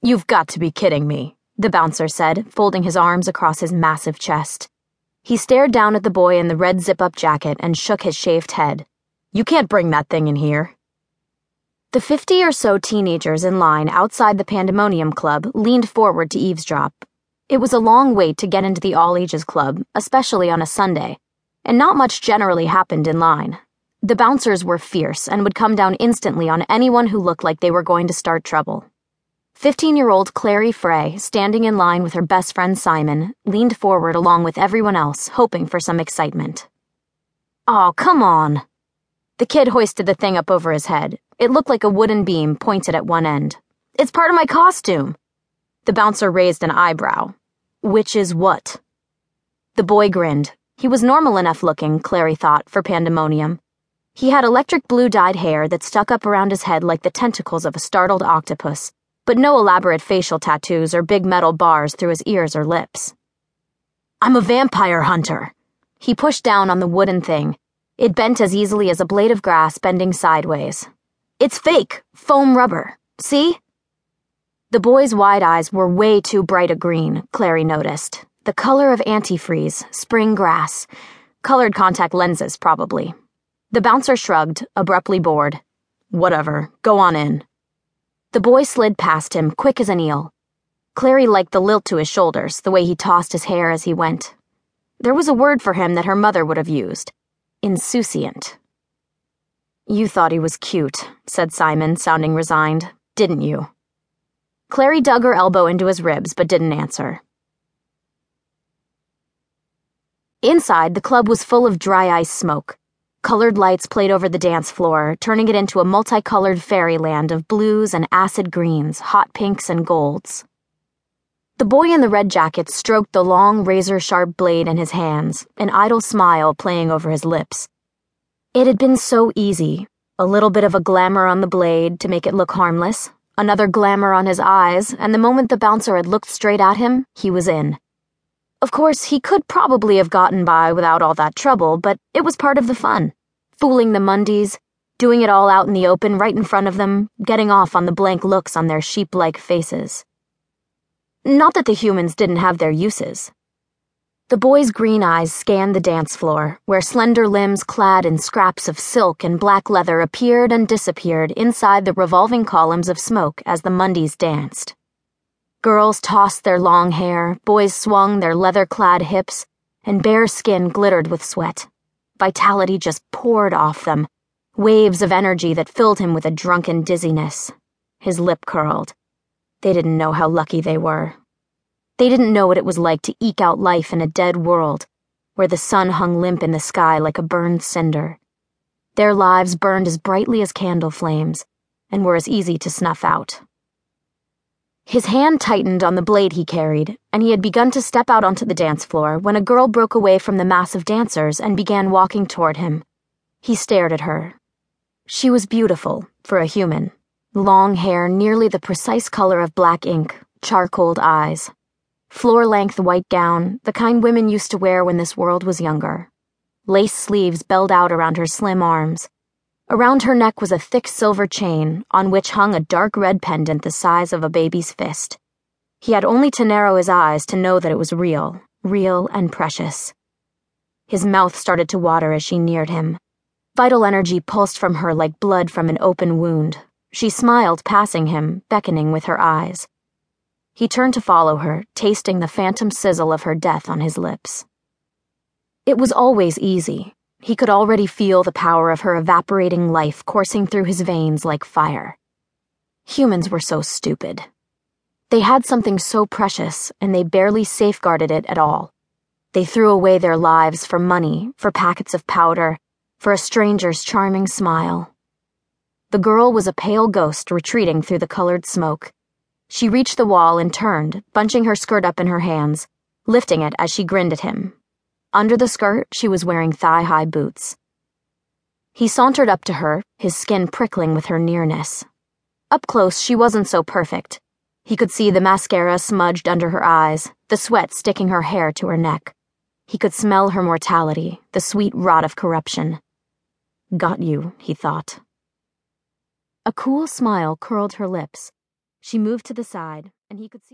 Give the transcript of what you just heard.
"You've got to be kidding me," the bouncer said, folding his arms across his massive chest. He stared down at the boy in the red zip-up jacket and shook his shaved head. "You can't bring that thing in here." The 50 or so teenagers in line outside the Pandemonium Club leaned forward to eavesdrop. It was a long wait to get into the all-ages club, especially on a Sunday, and not much generally happened in line. The bouncers were fierce and would come down instantly on anyone who looked like they were going to start trouble. 15-year-old Clary Frey, standing in line with her best friend Simon, leaned forward along with everyone else, hoping for some excitement. "Oh, come on." The kid hoisted the thing up over his head. It looked like a wooden beam pointed at one end. "It's part of my costume." The bouncer raised an eyebrow. "Which is what?" The boy grinned. He was normal enough looking, Clary thought, for Pandemonium. He had electric blue-dyed hair that stuck up around his head like the tentacles of a startled octopus, but no elaborate facial tattoos or big metal bars through his ears or lips. "I'm a vampire hunter." He pushed down on the wooden thing. It bent as easily as a blade of grass bending sideways. "It's fake, foam rubber. See?" The boy's wide eyes were way too bright a green, Clary noticed. The color of antifreeze, spring grass. Colored contact lenses, probably. The bouncer shrugged, abruptly bored. "Whatever, go on in." The boy slid past him, quick as an eel. Clary liked the lilt to his shoulders, the way he tossed his hair as he went. There was a word for him that her mother would have used. Insouciant. "You thought he was cute," said Simon, sounding resigned. "Didn't you?" Clary dug her elbow into his ribs, but didn't answer. Inside, the club was full of dry ice smoke. Colored lights played over the dance floor, turning it into a multicolored fairyland of blues and acid greens, hot pinks and golds. The boy in the red jacket stroked the long, razor-sharp blade in his hands, an idle smile playing over his lips. It had been so easy. A little bit of a glamour on the blade to make it look harmless, another glamour on his eyes, and the moment the bouncer had looked straight at him, he was in. Of course, he could probably have gotten by without all that trouble, but it was part of the fun. Fooling the Mundies, doing it all out in the open right in front of them, getting off on the blank looks on their sheep-like faces. Not that the humans didn't have their uses. The boy's green eyes scanned the dance floor, where slender limbs clad in scraps of silk and black leather appeared and disappeared inside the revolving columns of smoke as the Mundies danced. Girls tossed their long hair, boys swung their leather-clad hips, and bare skin glittered with sweat. Vitality just poured off them, waves of energy that filled him with a drunken dizziness. His lip curled. They didn't know how lucky they were. They didn't know what it was like to eke out life in a dead world, where the sun hung limp in the sky like a burned cinder. Their lives burned as brightly as candle flames, and were as easy to snuff out. His hand tightened on the blade he carried, and he had begun to step out onto the dance floor when a girl broke away from the mass of dancers and began walking toward him. He stared at her. She was beautiful, for a human. Long hair nearly the precise color of black ink, charcoaled eyes. Floor-length white gown, the kind women used to wear when this world was younger. Lace sleeves belled out around her slim arms. Around her neck was a thick silver chain, on which hung a dark red pendant the size of a baby's fist. He had only to narrow his eyes to know that it was real and precious. His mouth started to water as she neared him. Vital energy pulsed from her like blood from an open wound. She smiled, passing him, beckoning with her eyes. He turned to follow her, tasting the phantom sizzle of her death on his lips. It was always easy. He could already feel the power of her evaporating life coursing through his veins like fire. Humans were so stupid. They had something so precious, and they barely safeguarded it at all. They threw away their lives for money, for packets of powder, for a stranger's charming smile. The girl was a pale ghost retreating through the colored smoke. She reached the wall and turned, bunching her skirt up in her hands, lifting it as she grinned at him. Under the skirt, she was wearing thigh-high boots. He sauntered up to her, his skin prickling with her nearness. Up close, she wasn't so perfect. He could see the mascara smudged under her eyes, the sweat sticking her hair to her neck. He could smell her mortality, the sweet rot of corruption. Got you, he thought. A cool smile curled her lips. She moved to the side, and he could see